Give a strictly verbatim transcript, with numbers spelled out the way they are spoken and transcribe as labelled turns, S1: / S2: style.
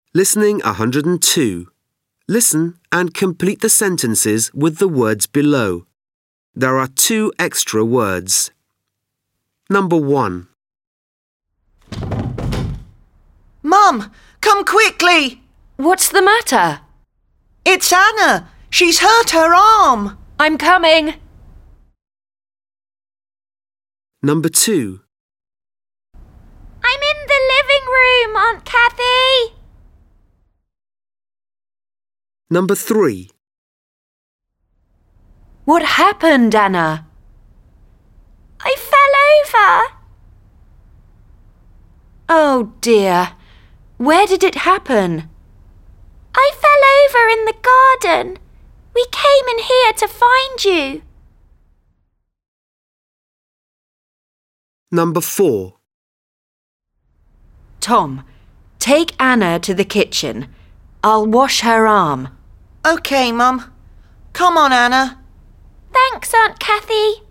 S1: Listening one hundred two. Listen and complete the sentences with the words below. There are two extra words. Number one.
S2: Mum, come quickly!
S3: What's the matter?
S2: It's Anna. She's hurt her arm.
S3: I'm coming.
S1: Number two.
S4: I'm in the living room, Aunt Kathy.
S1: Number three.
S3: What happened, Anna?
S4: I fell over.
S3: Oh dear. Where did it happen?
S4: I fell over in the garden. We came in here to find you.
S1: Number four.
S3: Tom, take Anna to the kitchen. I'll wash her arm.
S2: OK, Mum. Come on, Anna.
S4: Thanks, Aunt Kathy.